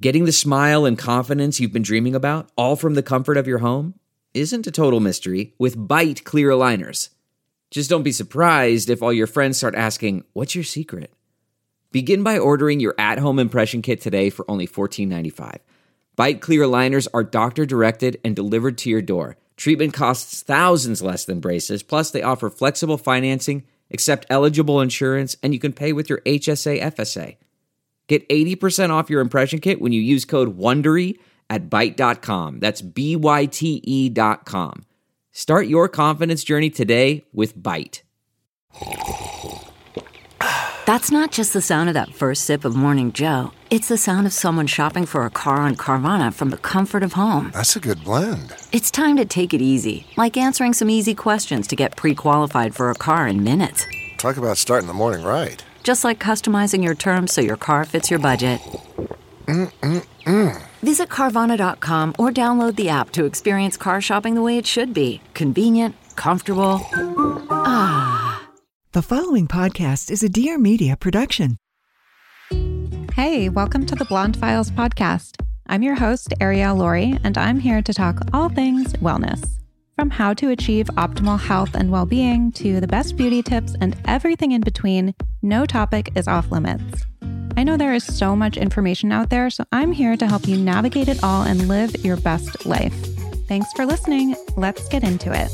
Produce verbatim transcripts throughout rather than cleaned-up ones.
Getting the smile and confidence you've been dreaming about, all from the comfort of your home, isn't a total mystery with Byte clear aligners. Just don't be surprised if all your friends start asking, "What's your secret?" Begin by ordering your at-home impression kit today for only fourteen ninety-five. Byte clear aligners are doctor-directed and delivered to your door. Treatment costs thousands less than braces, plus they offer flexible financing, accept eligible insurance, and you can pay with your H S A F S A. Get eighty percent off your impression kit when you use code WONDERY at byte dot com. That's B Y T E dot com. Start your confidence journey today with Byte. That's not just the sound of that first sip of Morning Joe. It's the sound of someone shopping for a car on Carvana from the comfort of home. That's a good blend. It's time to take it easy, like answering some easy questions to get pre-qualified for a car in minutes. Talk about starting the morning right. Just like customizing your terms so your car fits your budget. Mm-mm-mm. Visit Carvana dot com or download the app to experience car shopping the way it should be. Convenient, comfortable. Ah. The following podcast is a Dear Media production. Hey, welcome to the Blonde Files podcast. I'm your host, Arielle Laurie, and I'm here to talk all things wellness. From how to achieve optimal health and well-being to the best beauty tips and everything in between, no topic is off limits. I know there is so much information out there, so I'm here to help you navigate it all and live your best life. Thanks for listening. Let's get into it.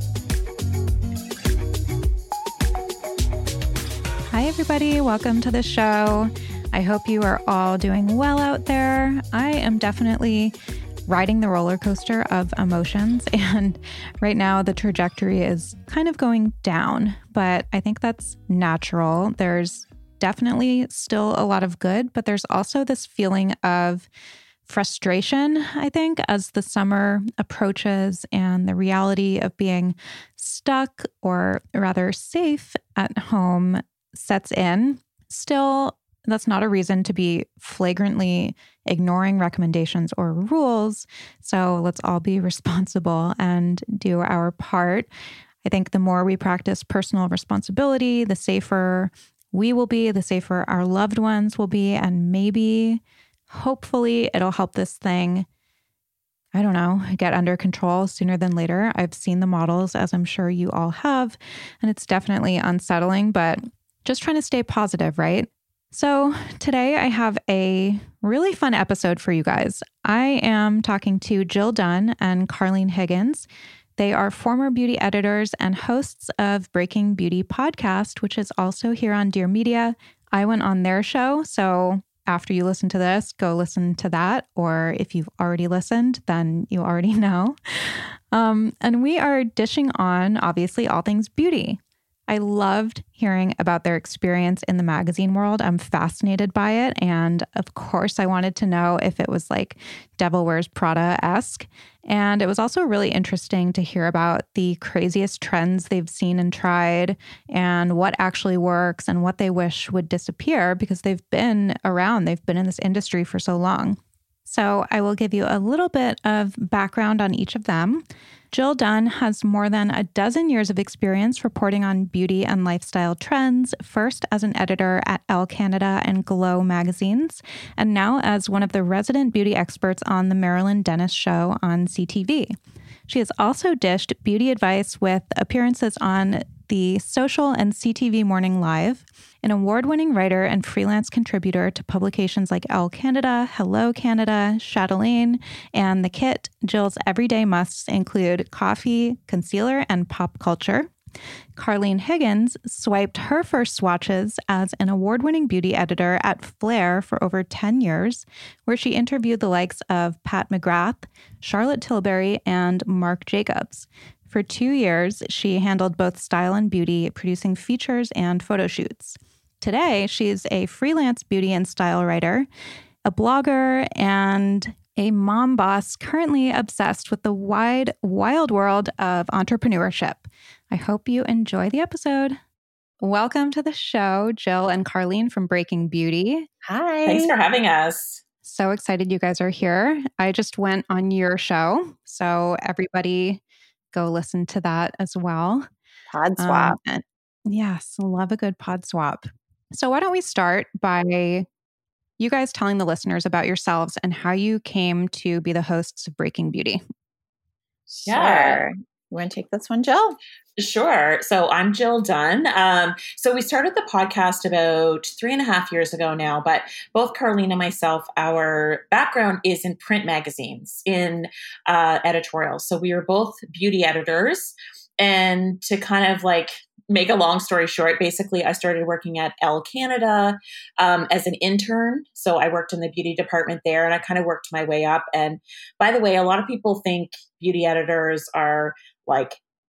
Hi, everybody. Welcome to the show. I hope you are all doing well out there. I am definitely riding the roller coaster of emotions, and right now the trajectory is kind of going down, but I think that's natural. There's definitely still a lot of good, but there's also this feeling of frustration, I think, as the summer approaches and the reality of being stuck or rather safe at home sets in. Still, that's not a reason to be flagrantly ignoring recommendations or rules. So let's all be responsible and do our part. I think the more we practice personal responsibility, the safer we will be, the safer our loved ones will be, and maybe, hopefully, it'll help this thing, I don't know, get under control sooner than later. I've seen the models, as I'm sure you all have, and it's definitely unsettling, but just trying to stay positive, right? So today I have a really fun episode for you guys. I am talking to Jill Dunn and Carlene Higgins. They are former beauty editors and hosts of Breaking Beauty podcast, which is also here on Dear Media. I went on their show, so after you listen to this, go listen to that. Or if you've already listened, then you already know. Um, and we are dishing on, obviously, all things beauty. I loved hearing about their experience in the magazine world. I'm fascinated by it. And of course, I wanted to know if it was like Devil Wears Prada-esque. And it was also really interesting to hear about the craziest trends they've seen and tried and what actually works and what they wish would disappear because they've been around. They've been in this industry for so long. So I will give you a little bit of background on each of them. Jill Dunn has more than a dozen years of experience reporting on beauty and lifestyle trends, first as an editor at Elle Canada and Glow magazines, and now as one of the resident beauty experts on The Marilyn Denis Show on C T V. She has also dished beauty advice with appearances on The Social and C T V Morning Live, an award-winning writer and freelance contributor to publications like Elle Canada, Hello Canada, Chatelaine, and The Kit. Jill's everyday musts include coffee, concealer, and pop culture. Carlene Higgins swiped her first swatches as an award-winning beauty editor at Flair for over ten years, where she interviewed the likes of Pat McGrath, Charlotte Tilbury, and Marc Jacobs. For two years, she handled both style and beauty, producing features and photo shoots. Today, she's a freelance beauty and style writer, a blogger, and a mom boss currently obsessed with the wide, wild world of entrepreneurship. I hope you enjoy the episode. Welcome to the show, Jill and Carlene from Breaking Beauty. Hi. Thanks for having us. So excited you guys are here. I just went on your show, so everybody go listen to that as well. Pod swap. Um, yes, love a good pod swap. So why don't we start by you guys telling the listeners about yourselves and how you came to be the hosts of Breaking Beauty. Yeah. Sure. You want to take this one, Jill? Sure. So I'm Jill Dunn. Um, so we started the podcast about three and a half years ago now, but both Carlene and myself, our background is in print magazines, in uh, editorials. So we were both beauty editors. And to kind of like make a long story short, basically I started working at Elle Canada um, as an intern. So I worked in the beauty department there and I kind of worked my way up. And by the way, a lot of people think beauty editors are like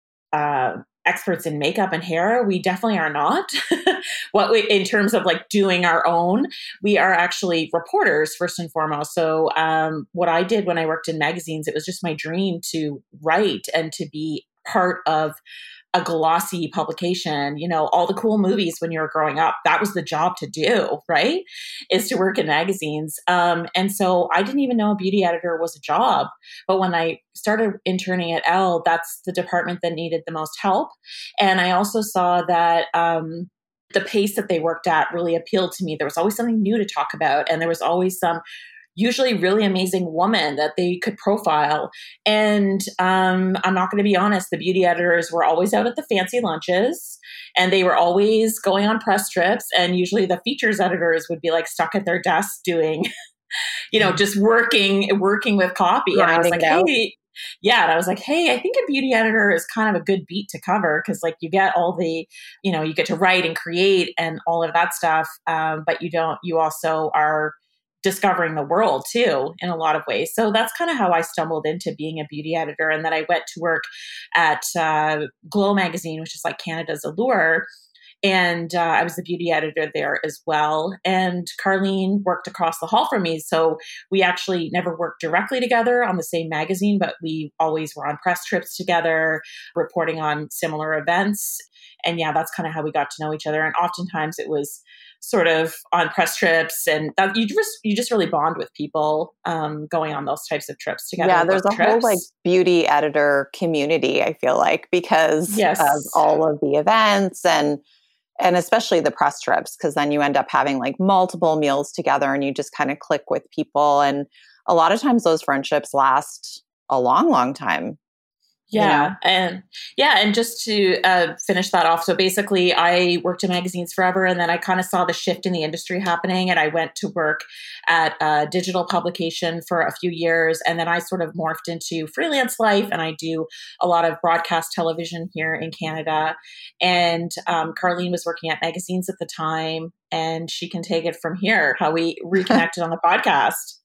uh, experts in makeup and hair. We definitely are not. What we, in terms of like doing our own, we are actually reporters first and foremost. So um, what I did when I worked in magazines, it was just my dream to write and to be part of a glossy publication, you know, all the cool movies when you were growing up, that was the job to do, right? Is to work in magazines. Um, and so I didn't even know a beauty editor was a job. But when I started interning at Elle, that's the department that needed the most help. And I also saw that um, the pace that they worked at really appealed to me. There was always something new to talk about. And there was always some usually really amazing woman that they could profile. And um, I'm not going to be honest, the beauty editors were always out at the fancy lunches and they were always going on press trips. And usually the features editors would be like stuck at their desks doing, you know, just working, working with copy. And I was like, hey, yeah. And I was like, hey, I think a beauty editor is kind of a good beat to cover because like you get all the, you know, you get to write and create and all of that stuff. Um, but you don't, you also are discovering the world too, in a lot of ways. So that's kind of how I stumbled into being a beauty editor. And then I went to work at uh, Glow Magazine, which is like Canada's Allure. And uh, I was the beauty editor there as well. And Carlene worked across the hall from me. So we actually never worked directly together on the same magazine, but we always were on press trips together, reporting on similar events. And yeah, that's kind of how we got to know each other. And oftentimes it was sort of on press trips, and that you just you just really bond with people um, going on those types of trips together. Yeah, there's a trips. whole like beauty editor community, I feel like, because yes. of all of the events and and especially the press trips, because then you end up having like multiple meals together and you just kind of click with people. And a lot of times those friendships last a long, long time. Yeah. You know? And yeah. And just to uh, finish that off. So basically I worked in magazines forever and then I kind of saw the shift in the industry happening and I went to work at a digital publication for a few years. And then I sort of morphed into freelance life and I do a lot of broadcast television here in Canada. And um, Carlene was working at magazines at the time and she can take it from here, how we reconnected on the podcast.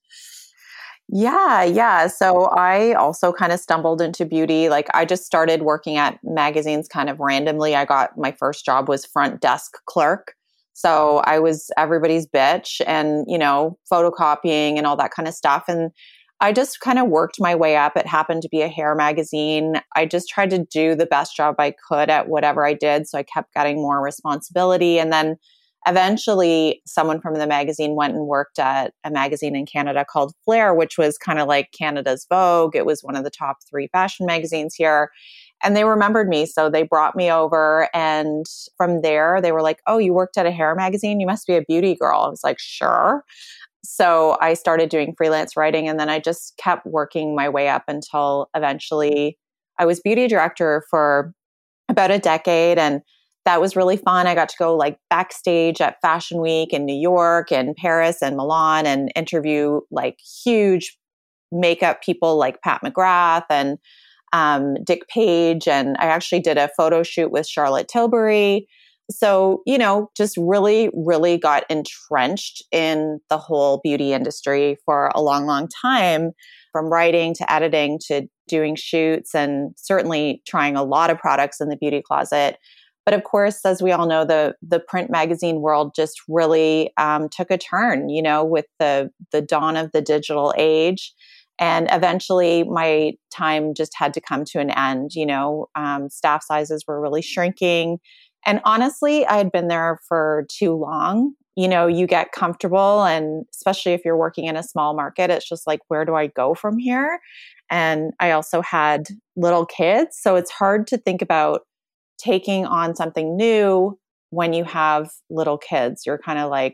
Yeah, yeah. So I also kind of stumbled into beauty. Like I just started working at magazines kind of randomly. I got my first job was front desk clerk. So I was everybody's bitch and, you know, photocopying and all that kind of stuff. And I just kind of worked my way up. It happened to be a hair magazine. I just tried to do the best job I could at whatever I did. So I kept getting more responsibility. And then eventually, someone from the magazine went and worked at a magazine in Canada called Flair, which was kind of like Canada's Vogue. It was one of the top three fashion magazines here. And they remembered me. So they brought me over. And from there, they were like, oh, you worked at a hair magazine? You must be a beauty girl. I was like, sure. So I started doing freelance writing. And then I just kept working my way up until eventually I was beauty director for about a decade. And that was really fun. I got to go like backstage at Fashion Week in New York and Paris and Milan and interview like huge makeup people like Pat McGrath and um, Dick Page. And I actually did a photo shoot with Charlotte Tilbury. So, you know, just really, really got entrenched in the whole beauty industry for a long, long time, from writing to editing to doing shoots and certainly trying a lot of products in the beauty closet. But of course, as we all know, the the print magazine world just really um, took a turn, you know, with the the dawn of the digital age. And eventually my time just had to come to an end. You know, um, staff sizes were really shrinking. And honestly, I had been there for too long. You know, you get comfortable, and especially if you're working in a small market, it's just like, where do I go from here? And I also had little kids. So it's hard to think about taking on something new when you have little kids. You're kind of like,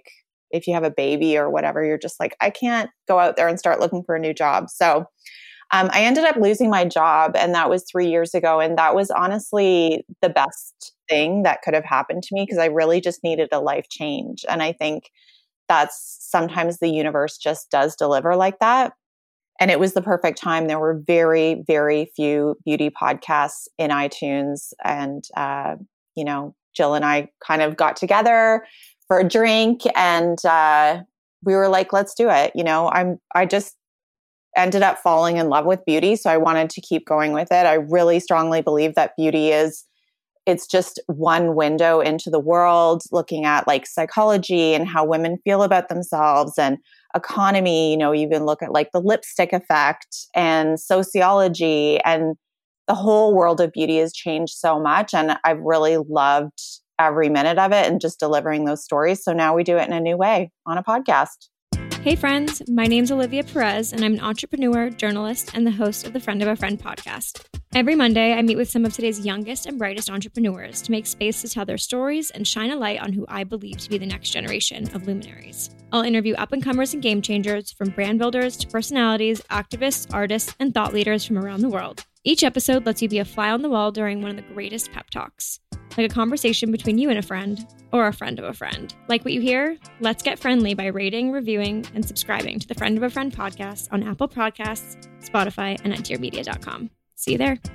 if you have a baby or whatever, you're just like, I can't go out there and start looking for a new job. So um, I ended up losing my job, and that was three years ago. And that was honestly the best thing that could have happened to me, because I really just needed a life change. And I think that's sometimes the universe just does deliver like that. And it was the perfect time. There were very, very few beauty podcasts in iTunes. And, uh, you know, Jill and I kind of got together for a drink, and uh, we were like, let's do it. You know, I'm, I just ended up falling in love with beauty. So I wanted to keep going with it. I really strongly believe that beauty is, it's just one window into the world, looking at like psychology and how women feel about themselves and economy. You know, you even look at like the lipstick effect and sociology, and the whole world of beauty has changed so much. And I've really loved every minute of it and just delivering those stories. So now we do it in a new way on a podcast. Hey friends, my name's Olivia Perez, and I'm an entrepreneur, journalist, and the host of the Friend of a Friend podcast. Every Monday, I meet with some of today's youngest and brightest entrepreneurs to make space to tell their stories and shine a light on who I believe to be the next generation of luminaries. I'll interview up-and-comers and game changers, from brand builders to personalities, activists, artists, and thought leaders from around the world. Each episode lets you be a fly on the wall during one of the greatest pep talks, like a conversation between you and a friend, or a friend of a friend. Like what you hear? Let's get friendly by rating, reviewing, and subscribing to the Friend of a Friend podcast on Apple Podcasts, Spotify, and at dear media dot com. See you there.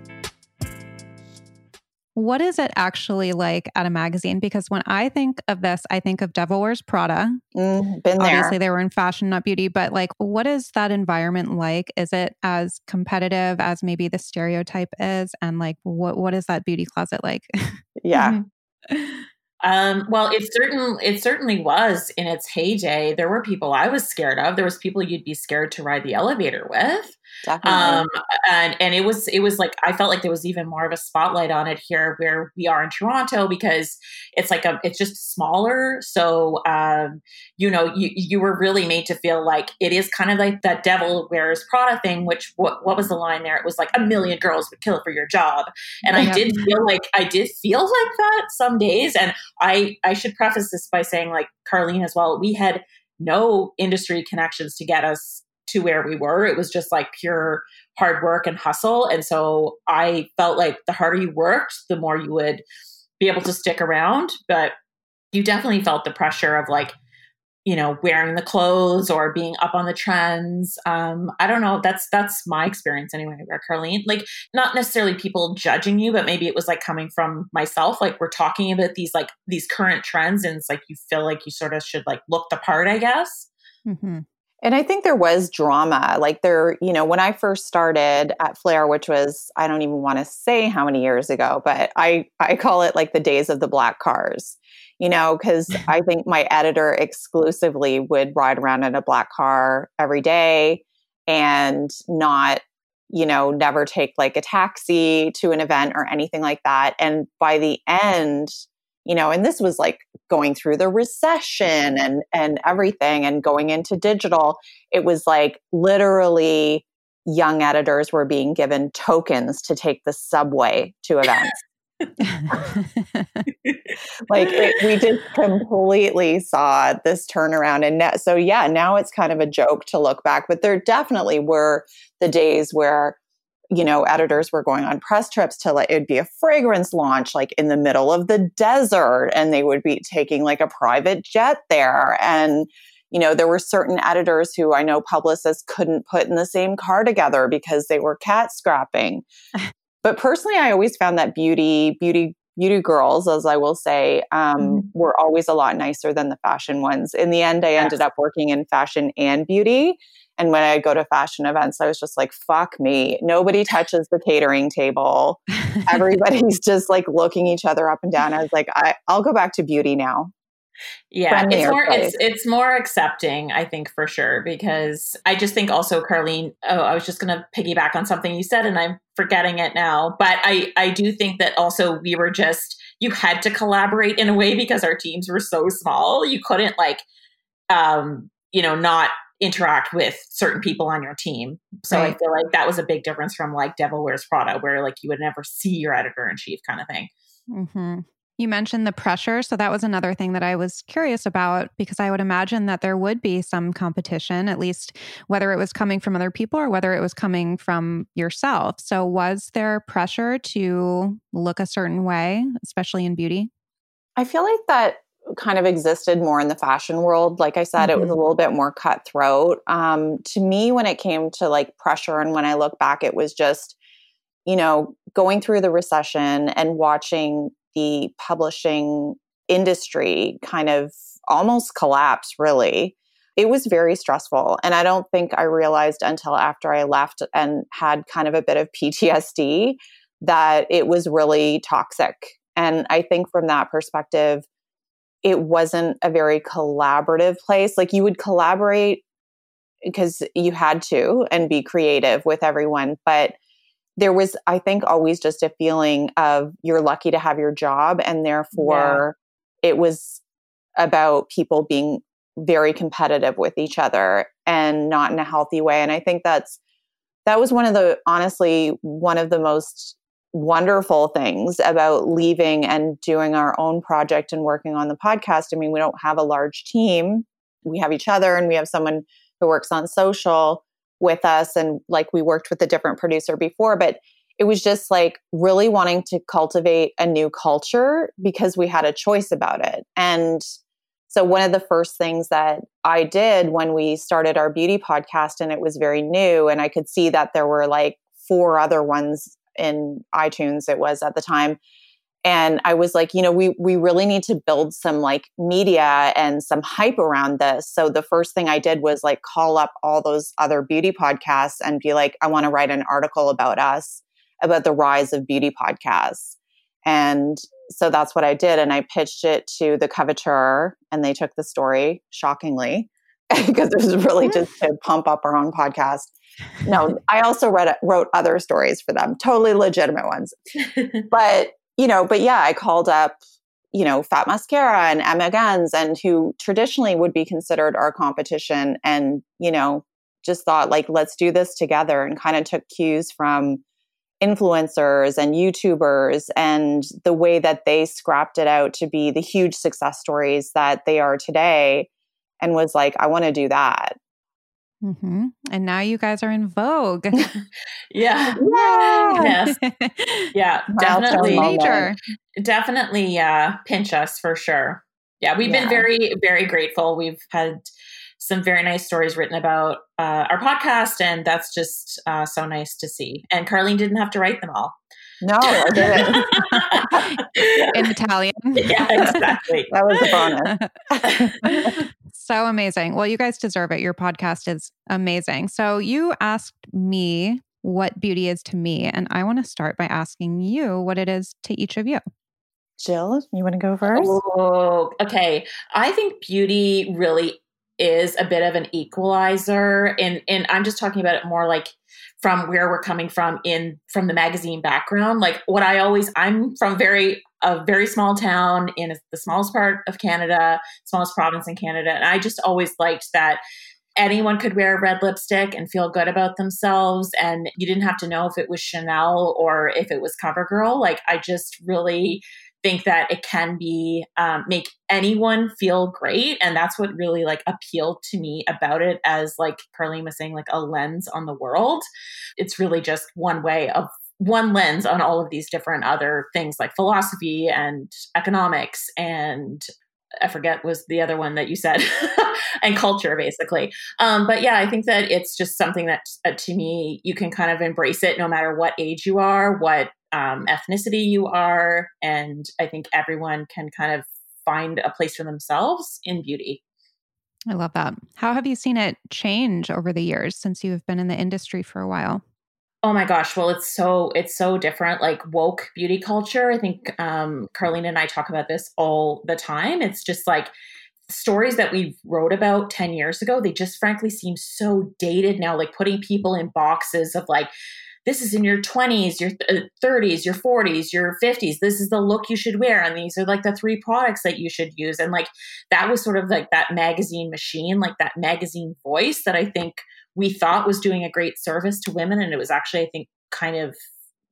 What is it actually like at a magazine? Because when I think of this, I think of Devil Wears Prada. Mm, been there. Obviously, they were in fashion, not beauty. But like, what is that environment like? Is it as competitive as maybe the stereotype is? And like, what what is that beauty closet like? Yeah. Um, well, it certain it certainly was in its heyday. There were people I was scared of. There was people you'd be scared to ride the elevator with. Definitely. Um, and and it was it was like I felt like there was even more of a spotlight on it here where we are in Toronto, because it's like a it's just smaller. So um, you know, you you were really made to feel like it is kind of like that Devil Wears Prada thing. Which what what was the line there? It was like a million girls would kill for your job, and I did feel like I did feel like that some days. And I I should preface this by saying, like Carlene as well, we had no industry connections to get us to where we were. It was just like pure hard work and hustle. And so I felt like the harder you worked, the more you would be able to stick around. But you definitely felt the pressure of like, you know, wearing the clothes or being up on the trends. Um, I don't know. That's, that's my experience anyway, where Carlene, like not necessarily people judging you, but maybe it was like coming from myself. Like we're talking about these, like these current trends, and it's like, you feel like you sort of should like look the part, I guess. Mm-hmm. And I think there was drama. Like there, you know, when I first started at Flair, which was, I don't even want to say how many years ago, but I, I call it like the days of the black cars, you know, because I think my editor exclusively would ride around in a black car every day and not, you know, never take like a taxi to an event or anything like that. And by the end, you know, and this was like going through the recession and, and everything and going into digital, it was like literally young editors were being given tokens to take the subway to events. Like it, we just completely saw this turnaround. And now, so yeah, now it's kind of a joke to look back, but there definitely were the days where, you know, editors were going on press trips to like, it'd be a fragrance launch, like in the middle of the desert, and they would be taking like a private jet there. And, you know, there were certain editors who I know publicists couldn't put in the same car together because they were cat scrapping. But personally, I always found that beauty, beauty, beauty girls, as I will say, um, mm-hmm. were always a lot nicer than the fashion ones. In the end, I yes. ended up working in fashion and beauty. And when I go to fashion events, I was just like, fuck me. Nobody touches the catering table. Everybody's just like looking each other up and down. I was like, I, I'll go back to beauty now. Yeah, it's more it's it's more accepting, I think, for sure, because I just think also, Carlene, oh, I was just going to piggyback on something you said and I'm forgetting it now. But I, I do think that also we were just, you had to collaborate in a way because our teams were so small. You couldn't like, um, you know, not interact with certain people on your team. So right. I feel like that was a big difference from like Devil Wears Prada, where like you would never see your editor in chief kind of thing. Mm-hmm. You mentioned the pressure. So that was another thing that I was curious about, because I would imagine that there would be some competition, at least whether it was coming from other people or whether it was coming from yourself. So was there pressure to look a certain way, especially in beauty? I feel like that kind of existed more in the fashion world. Like I said, mm-hmm. it was a little bit more cutthroat. Um, to me, when it came to like pressure, and when I look back, it was just, you know, going through the recession and watching the publishing industry kind of almost collapse, really. It was very stressful. And I don't think I realized until after I left and had kind of a bit of P T S D that it was really toxic. And I think from that perspective, it wasn't a very collaborative place. Like you would collaborate because you had to and be creative with everyone. But there was, I think, always just a feeling of you're lucky to have your job. And therefore, yeah. it was about people being very competitive with each other and not in a healthy way. And I think that's, that was one of the, honestly, one of the most wonderful things about leaving and doing our own project and working on the podcast. I mean, we don't have a large team. We have each other, and we have someone who works on social with us. And like we worked with a different producer before, but it was just like really wanting to cultivate a new culture because we had a choice about it. And so one of the first things that I did when we started our beauty podcast, and it was very new, and I could see that there were like four other ones in iTunes, it was at the time. And I was like, you know, we we really need to build some like media and some hype around this. So the first thing I did was like call up all those other beauty podcasts and be like, I want to write an article about us, about the rise of beauty podcasts. And so that's what I did. And I pitched it to the Coveteur, and they took the story, shockingly, because it was really just to pump up our own podcast. No, I also read, wrote other stories for them, totally legitimate ones. But You know, but yeah, I called up, you know, Fat Mascara and Emma Guns, and who traditionally would be considered our competition, and, you know, just thought like, let's do this together, and kind of took cues from influencers and YouTubers and the way that they scrapped it out to be the huge success stories that they are today, and was like, I want to do that. Mm-hmm. And now you guys are in vogue. yeah. Yes. Yeah, definitely. Major. Definitely uh, pinch us for sure. Yeah, we've yeah. been very, very grateful. We've had some very nice stories written about uh, our podcast, and that's just uh, so nice to see. And Carlene didn't have to write them all. No, I didn't. In Italian. Yeah, exactly. That was a bonus. So amazing. Well, you guys deserve it. Your podcast is amazing. So you asked me what beauty is to me, and I want to start by asking you what it is to each of you. Jill, you want to go first? Oh, okay. I think beauty really is a bit of an equalizer, and and I'm just talking about it more like from where we're coming from in from the magazine background. Like what I always, I'm from very a very small town in the smallest part of Canada, smallest province in Canada, and I just always liked that anyone could wear red lipstick and feel good about themselves, and you didn't have to know if it was Chanel or if it was CoverGirl. Like I just really think that it can be um, make anyone feel great, and that's what really like appealed to me about it. As like Carlene was saying, like a lens on the world. It's really just one way of one lens on all of these different other things like philosophy and economics, and I forget was the other one that you said, and culture basically. Um, but yeah, I think that it's just something that uh, to me, you can kind of embrace it no matter what age you are, what um, ethnicity you are. And I think everyone can kind of find a place for themselves in beauty. I love that. How have you seen it change over the years since you've been in the industry for a while? Oh my gosh. Well, it's so, it's so different, like woke beauty culture. I think um, Carlene and I talk about this all the time. It's just like stories that we wrote about ten years ago, they just frankly seem so dated now, like putting people in boxes of like, this is in your twenties, your thirties, your forties, your fifties. This is the look you should wear. And these are like the three products that you should use. And like, that was sort of like that magazine machine, like that magazine voice that I think we thought was doing a great service to women. And it was actually, I think, kind of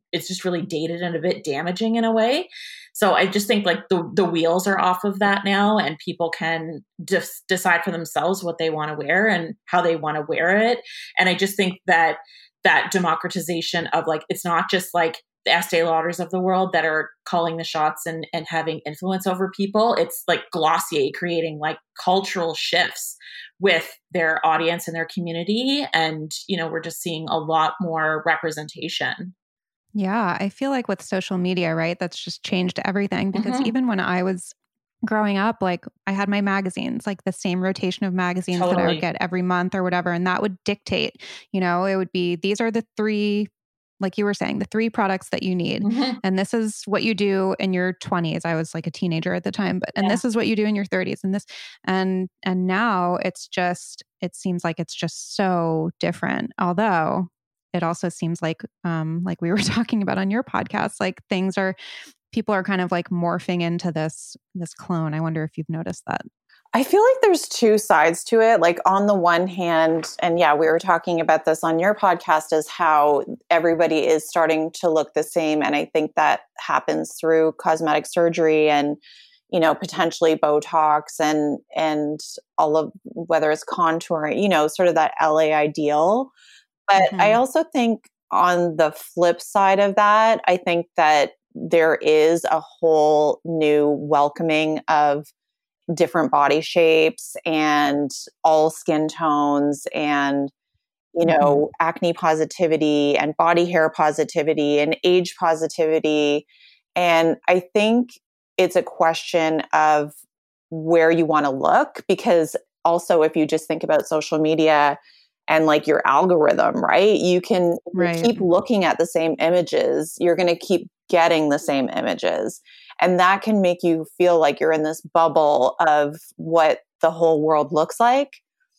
it's just really dated and a bit damaging in a way. So I just think like the, the wheels are off of that now, and people can just decide for themselves what they want to wear and how they want to wear it. And I just think that that democratization of like, it's not just like the Estee Lauders of the world that are calling the shots and, and having influence over people. It's like Glossier creating like cultural shifts with their audience and their community. And, you know, we're just seeing a lot more representation. Yeah, I feel like with social media, right, that's just changed everything because Mm-hmm. even when I was growing up, like I had my magazines, like the same rotation of magazines that I Totally. would get every month or whatever. And that would dictate, you know, it would be, these are the three, like you were saying, the three products that you need. Mm-hmm. And this is what you do in your twenties. I was like a teenager at the time, but, and Yeah. this is what you do in your thirties and this, and, and now it's just, it seems like it's just so different. Although it also seems like, um, like we were talking about on your podcast, like things are, people are kind of like morphing into this, this clone. I wonder if you've noticed that. I feel like there's two sides to it. Like on the one hand, and yeah, we were talking about this on your podcast, is how everybody is starting to look the same. And I think that happens through cosmetic surgery and, you know, potentially Botox and, and all of, whether it's contouring, you know, sort of that L A ideal. But Mhm. I also think on the flip side of that, I think that there is a whole new welcoming of different body shapes and all skin tones and, you know, mm-hmm. acne positivity and body hair positivity and age positivity. And I think it's a question of where you want to look, because also if you just think about social media and like your algorithm, right? You can Right. keep looking at the same images. You're going to keep getting the same images. And that can make you feel like you're in this bubble of what the whole world looks like.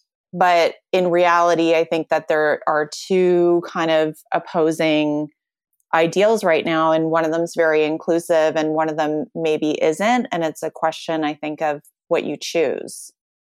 But in reality, I think that there are two kind of opposing ideals right now. And one of them is very inclusive and one of them maybe isn't. And it's a question, I think, of what you choose.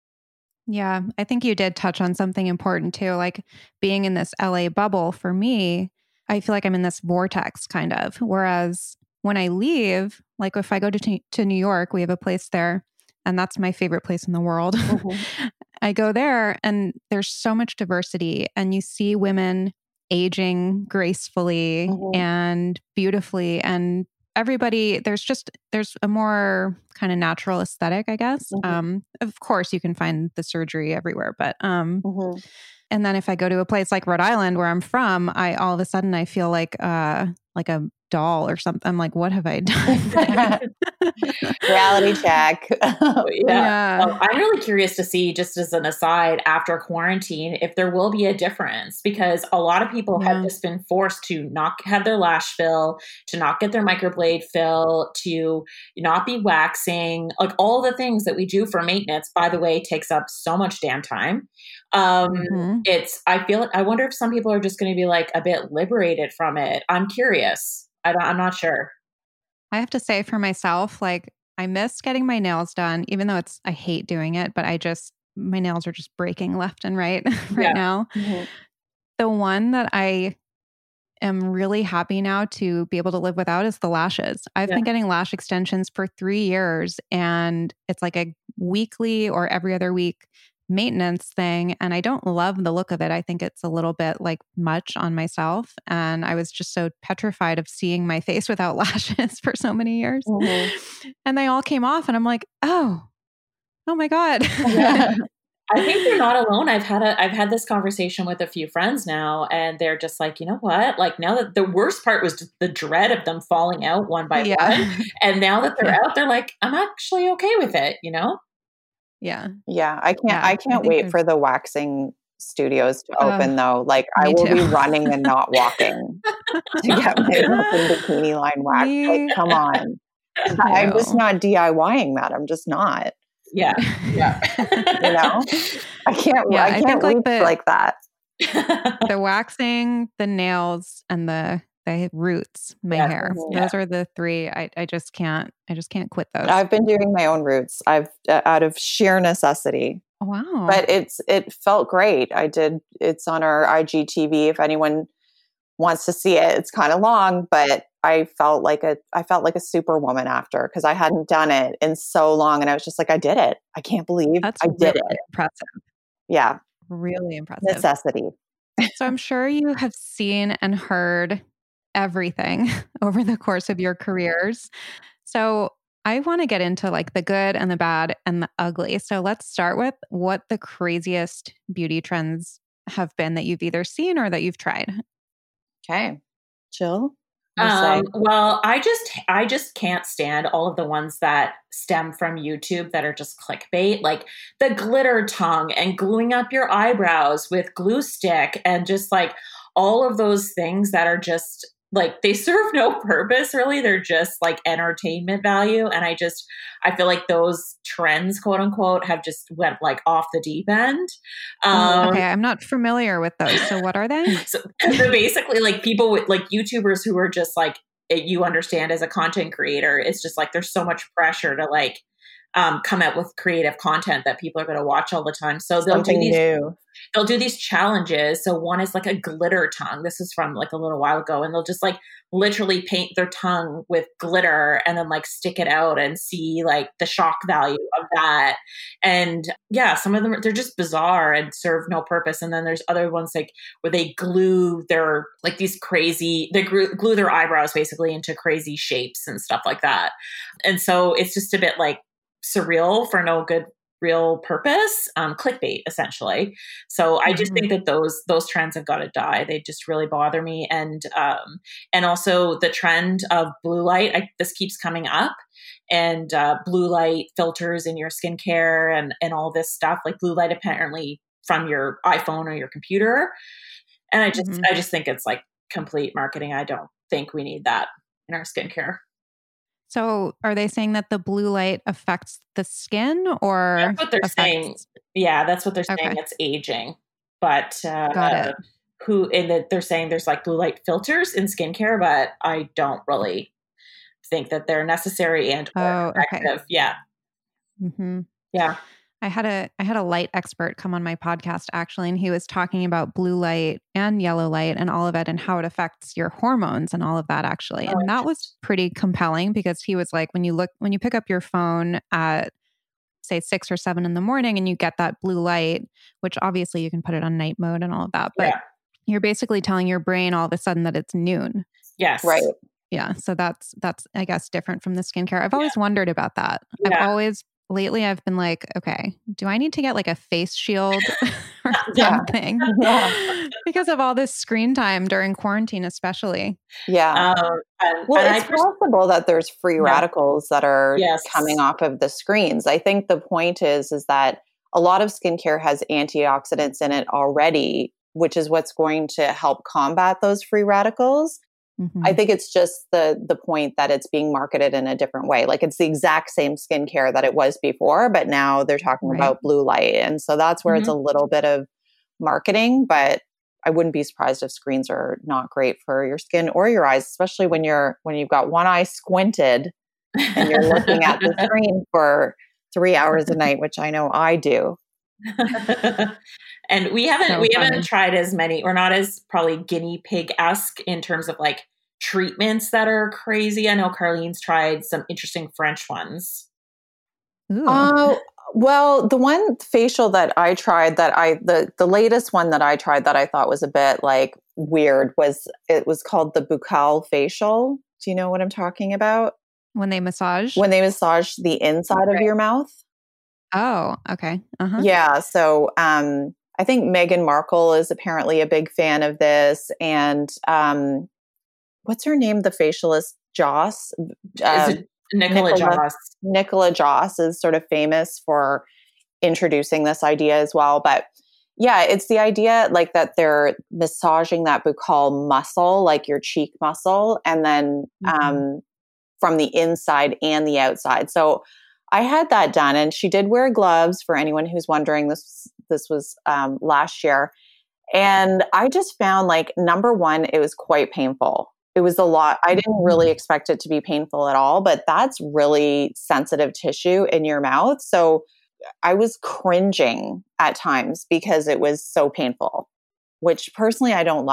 Yeah, I think you did touch on something important too. Like being in this L A bubble for me, I feel like I'm in this vortex kind of. Whereas when I leave, like if I go to, t- to New York, we have a place there and that's my favorite place in the world. Mm-hmm. I go there and there's so much diversity and you see women aging gracefully mm-hmm. and beautifully and everybody, there's just, there's a more kind of natural aesthetic, I guess. Mm-hmm. Um, of course, you can find the surgery everywhere, but, um, mm-hmm. and then if I go to a place like Rhode Island, where I'm from, I, all of a sudden I feel like, uh, like a doll or something. I'm like, what have I done? Reality check. yeah. yeah. Well, I'm really curious to see, just as an aside, after quarantine, if there will be a difference, because a lot of people yeah. have just been forced to not have their lash fill, to not get their microblade fill, to not be waxing, like all the things that we do for maintenance, by the way, takes up so much damn time. Um, mm-hmm. It's, I feel, I wonder if some people are just going to be like a bit liberated from it. I'm curious. I don't, I'm not sure. I have to say for myself, like I miss getting my nails done, even though it's, I hate doing it, but I just, my nails are just breaking left and right right yeah. now. Mm-hmm. The one that I am really happy now to be able to live without is the lashes. I've yeah. been getting lash extensions for three years and it's like a weekly or every other week maintenance thing. And I don't love the look of it. I think it's a little bit like much on myself. And I was just so petrified of seeing my face without lashes for so many years. Mm-hmm. And they all came off and I'm like, oh, oh my God. Yeah. I think you're not alone. I've had a, I've had this conversation with a few friends now, and they're just like, you know what? Like now that the worst part was just the dread of them falling out one by yeah. one. And now that they're yeah. out, they're like, I'm actually okay with it, you know? Yeah. Yeah. I can't, yeah, I can't I wait there's... for the waxing studios to open uh, though. Like I will too. be running and not walking to get my bikini line waxed. Me... Like, come on. I'm just not DIYing that. I'm just not. Yeah. Yeah. You know, I can't, yeah, I can't I reach like, the, like that. The waxing, the nails and the, the roots, my yeah, hair. Yeah. Those are the three. I, I just can't, I just can't quit those. I've been doing my own roots. I've uh, out of sheer necessity. Wow. But it's, it felt great. I did, it's on our I G T V. If anyone wants to see it. It's kind of long, but I felt like a I felt like a superwoman after, because I hadn't done it in so long, and I was just like, I did it. I can't believe That's I did really it. impressive. Yeah, Really impressive. necessity. So I'm sure you have seen and heard everything over the course of your careers. So I want to get into like the good and the bad and the ugly. So let's start with what the craziest beauty trends have been that you've either seen or that you've tried. Okay, Jill. Um, well, I just I just can't stand all of the ones that stem from YouTube that are just clickbait, like the glitter tongue and gluing up your eyebrows with glue stick, and just like all of those things that are just like, they serve no purpose really. They're just like entertainment value. And I just, I feel like those trends, quote unquote, have just went like off the deep end. Um, Okay, I'm not familiar with those. So what are they? So, so basically like people with like YouTubers who are just like, it, you understand as a content creator, it's just like, there's so much pressure to like um, come out with creative content that people are going to watch all the time. So they'll Something do these, new. they'll do these challenges. So one is like a glitter tongue. This is from like a little while ago, and they'll just like literally paint their tongue with glitter and then like stick it out and see like the shock value of that. And yeah, some of them, they're just bizarre and serve no purpose. And then there's other ones like where they glue their, like these crazy, they glue, glue their eyebrows basically into crazy shapes and stuff like that. And so it's just a bit like surreal for no good real purpose, um, clickbait essentially. So I just think that those those trends have got to die. They just really bother me. And um, and also the trend of blue light. I, this keeps coming up, and uh, blue light filters in your skincare and and all this stuff. Like blue light apparently from your iPhone or your computer. And I just mm-hmm. I just think it's like complete marketing. I don't think we need that in our skincare. So are they saying that the blue light affects the skin, or that's what they're affects... saying? Yeah, that's what they're saying. Okay. It's aging, but uh, Got it. Who in that they're saying there's like blue light filters in skincare, but I don't really think that they're necessary and oh, effective. Okay. Yeah, mm-hmm. yeah. I had a I had a light expert come on my podcast actually, and he was talking about blue light and yellow light and all of it and how it affects your hormones and all of that actually. And that was pretty compelling, because he was like, when you look when you pick up your phone at say six or seven in the morning and you get that blue light, which obviously you can put it on night mode and all of that, but yeah. you're basically telling your brain all of a sudden that it's noon. Yes. Right. Yeah. So that's that's I guess different from the skincare. I've always yeah. wondered about that. Yeah. I've always Lately, I've been like, okay, do I need to get like a face shield or yeah. something? Yeah. Because of all this screen time during quarantine, especially. Yeah. Um, and, well, and it's I, possible that there's free yeah. radicals that are yes. coming off of the screens. I think the point is, is that a lot of skincare has antioxidants in it already, which is what's going to help combat those free radicals. Mm-hmm. I think it's just the the point that it's being marketed in a different way. Like it's the exact same skincare that it was before, but now they're talking right. about blue light. And so that's where mm-hmm. it's a little bit of marketing, but I wouldn't be surprised if screens are not great for your skin or your eyes, especially when you're when you've got one eye squinted and you're looking at the screen for three hours a night, which I know I do. And we haven't so we funny. haven't tried as many. We're not as probably guinea pig-esque in terms of like treatments that are crazy. I know Carlene's tried some interesting French ones. Oh, uh, well, the one facial that I tried that I the the latest one that I tried that I thought was a bit like weird was it was called the Buccal facial. Do you know what I'm talking about? When they massage? When they massage the inside okay. of your mouth. Oh, okay. Uh-huh. Yeah. So um, I think Meghan Markle is apparently a big fan of this. And um, what's her name? The facialist Joss. Uh, is it Nicola, Nicola Joss. Nicola Joss is sort of famous for introducing this idea as well. But yeah, it's the idea like that they're massaging that buccal muscle, like your cheek muscle, and then mm-hmm. um, from the inside and the outside. So I had that done, and she did wear gloves for anyone who's wondering. This this was um, last year. And I just found like, number one, it was quite painful. It was a lot. I didn't really expect it to be painful at all, but that's really sensitive tissue in your mouth. So I was cringing at times because it was so painful, which personally I don't love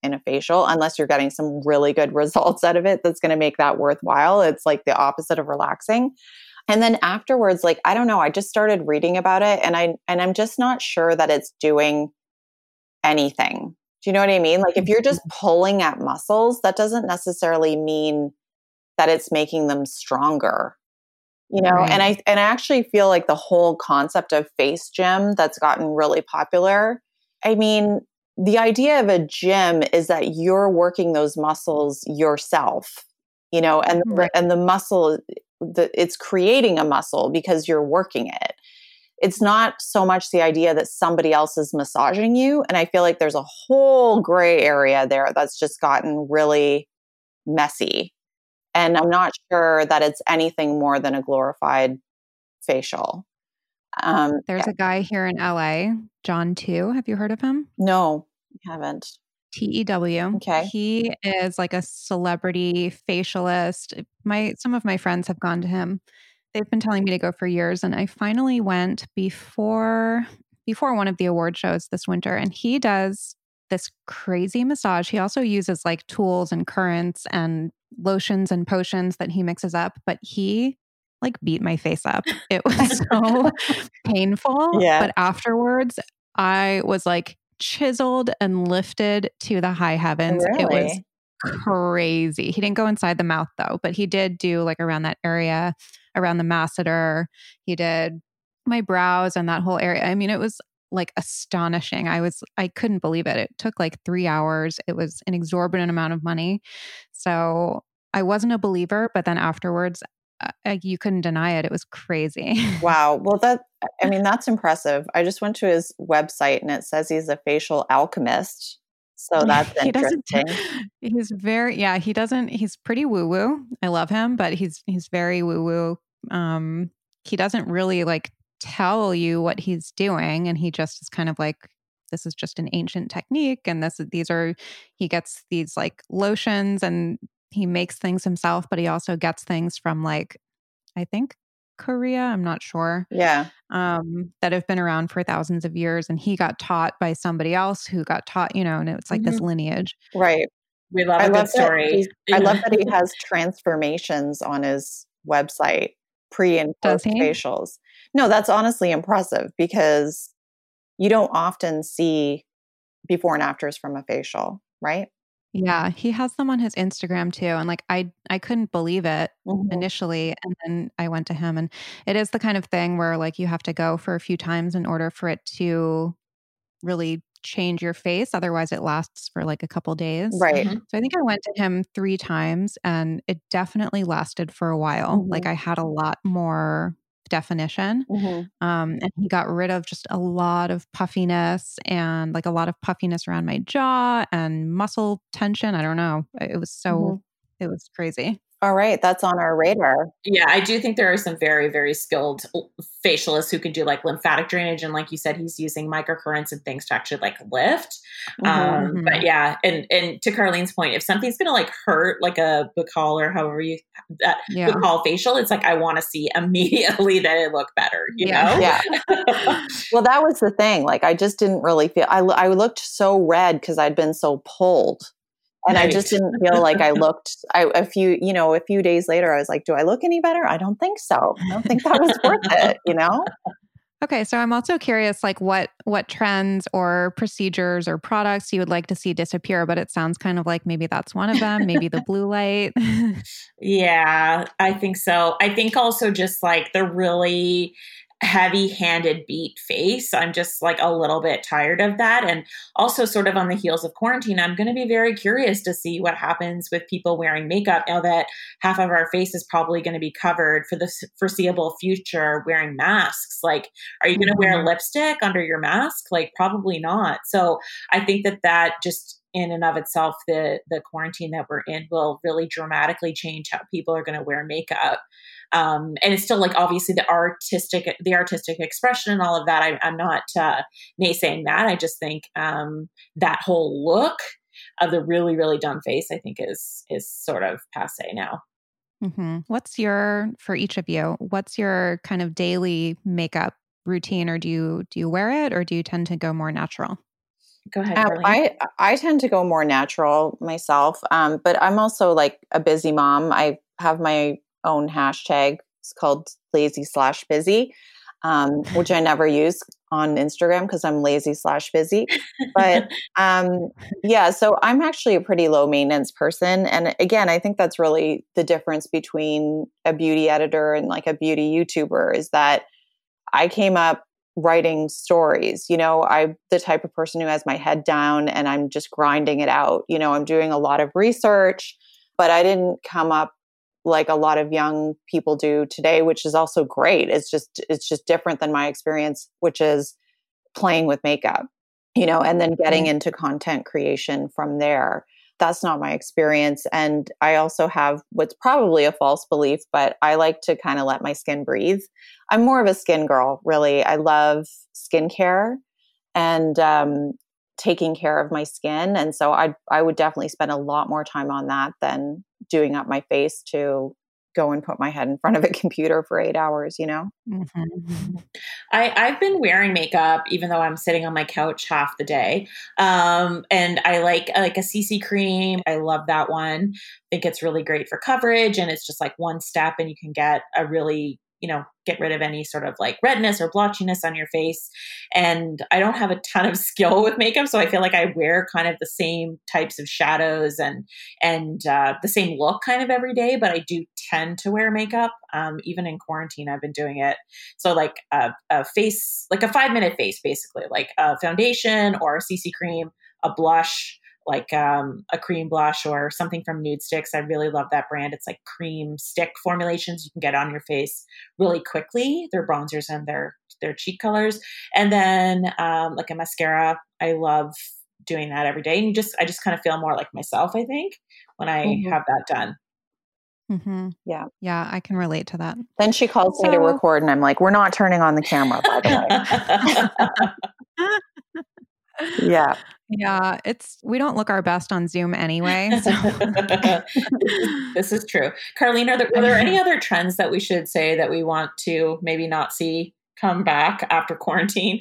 in a facial unless you're getting some really good results out of it that's going to make that worthwhile. It's like the opposite of relaxing. And then afterwards, like, I don't know, I just started reading about it and I and I'm just not sure that it's doing anything. Do you know what I mean? Like if you're just pulling at muscles, that doesn't necessarily mean that it's making them stronger. You know, right. and I and I actually feel like the whole concept of face gym that's gotten really popular. I mean, the idea of a gym is that you're working those muscles yourself, you know, and right. and the muscle the, it's creating a muscle because you're working it. It's not so much the idea that somebody else is massaging you. And I feel like there's a whole gray area there that's just gotten really messy. And I'm not sure that it's anything more than a glorified facial. Um, there's yeah. a guy here in L A, John Tu. Have you heard of him? No, I haven't. T E W. Okay. He is like a celebrity facialist. My some of my friends have gone to him. They've been telling me to go for years, and I finally went before before one of the award shows this winter, and he does this crazy massage. He also uses like tools and currents and lotions and potions that he mixes up, but he like beat my face up. It was so painful. Yeah. But afterwards, I was like chiseled and lifted to the high heavens. Really? It was crazy. He didn't go inside the mouth though, but he did do like around that area, around the masseter. He did my brows and that whole area. I mean, it was like astonishing. I was, I couldn't believe it. It took like three hours. It was an exorbitant amount of money. So I wasn't a believer, but then afterwards, uh, you couldn't deny it. It was crazy. Wow. Well, that, I mean, that's impressive. I just went to his website and it says he's a facial alchemist. So that's he interesting. He's very, yeah, he doesn't, he's pretty woo woo. I love him, but he's, he's very woo woo. Um, he doesn't really like tell you what he's doing. And he just is kind of like, this is just an ancient technique. And this, these are, he gets these like lotions and he makes things himself, but he also gets things from like, I think Korea, I'm not sure. Yeah. Um, that have been around for thousands of years. And he got taught by somebody else who got taught, you know, and it's like mm-hmm. this lineage. Right. We love I a love good story. I love that he has transformations on his website, pre and post facials. No, that's honestly impressive because you don't often see before and afters from a facial, right? Yeah, he has them on his Instagram too. And like, I, I couldn't believe it mm-hmm. initially. And then I went to him and it is the kind of thing where like you have to go for a few times in order for it to really change your face. Otherwise it lasts for like a couple days. Right. Mm-hmm. So I think I went to him three times and it definitely lasted for a while. Mm-hmm. Like I had a lot more definition. Mm-hmm. Um, and he got rid of just a lot of puffiness and like a lot of puffiness around my jaw and muscle tension. I don't know. It was so, mm-hmm. it was crazy. All right. That's on our radar. Yeah, I do think there are some very, very skilled facialists who can do like lymphatic drainage. And like you said, he's using microcurrents and things to actually like lift. Mm-hmm. Um, but yeah, and and to Carlene's point, if something's going to like hurt like a Bacall or however you, that yeah. Bacall facial, it's like, I want to see immediately that it look better, you yeah. know? Yeah. Well, that was the thing. Like, I just didn't really feel, I, I looked so red because I'd been so pulled. And right. I just didn't feel like I looked, I, a few, you know, a few days later, I was like, do I look any better? I don't think so. I don't think that was worth it, you know? Okay. So I'm also curious, like what, what trends or procedures or products you would like to see disappear, but it sounds kind of like maybe that's one of them, maybe the blue light. Yeah, I think so. I think also just like the really heavy-handed beat face. I'm just like a little bit tired of that. And also sort of on the heels of quarantine, I'm going to be very curious to see what happens with people wearing makeup now that half of our face is probably going to be covered for the foreseeable future wearing masks. Like, are you going to wear lipstick under your mask? Like, probably not. So I think that that just in and of itself, the the quarantine that we're in will really dramatically change how people are going to wear makeup. Um, and it's still like, obviously the artistic, the artistic expression and all of that. I, I'm not uh, naysaying that. I just think um, that whole look of the really, really done face, I think is, is sort of passe now. Mm-hmm. What's your, for each of you, what's your kind of daily makeup routine, or do you, do you wear it, or do you tend to go more natural? Go ahead, Um, Carly. I I tend to go more natural myself, um, but I'm also like a busy mom. I have my own hashtag. It's called lazy slash busy, um, which I never use on Instagram because I'm lazy slash busy. But um, yeah, so I'm actually a pretty low maintenance person. And again, I think that's really the difference between a beauty editor and like a beauty YouTuber is that I came up writing stories. You know, I'm the type of person who has my head down and I'm just grinding it out. You know, I'm doing a lot of research, but I didn't come up like a lot of young people do today, which is also great. It's just, it's just different than my experience, which is playing with makeup, you know, and then getting into content creation from there. That's not my experience. And I also have what's probably a false belief, but I like to kind of let my skin breathe. I'm more of a skin girl, really. I love skincare and um, taking care of my skin. And so I I would definitely spend a lot more time on that than doing up my face to go and put my head in front of a computer for eight hours, you know? Mm-hmm. I, I've been wearing makeup even though I'm sitting on my couch half the day. Um, and I like I like a C C cream. I love that one. I think it's really great for coverage and it's just like one step and you can get a really, you know, get rid of any sort of like redness or blotchiness on your face. And I don't have a ton of skill with makeup. So I feel like I wear kind of the same types of shadows and, and uh, the same look kind of every day, but I do tend to wear makeup. Um, even in quarantine, I've been doing it. So like a, a face, like a five minute face, basically like a foundation or a C C cream, a blush, like um, a cream blush or something from Nude Sticks. I really love that brand. It's like cream stick formulations you can get on your face really quickly. Their bronzers and their their cheek colors. And then um, like a mascara. I love doing that every day. And you just I just kind of feel more like myself, I think, when I Mm-hmm. have that done. Mm-hmm. Yeah. Yeah, I can relate to that. Then she calls So- me to record and I'm like, we're not turning on the camera, by the way. Yeah. Yeah, it's we don't look our best on Zoom anyway. So. This is true. Carlene, are there, are there any other trends that we should say that we want to maybe not see come back after quarantine?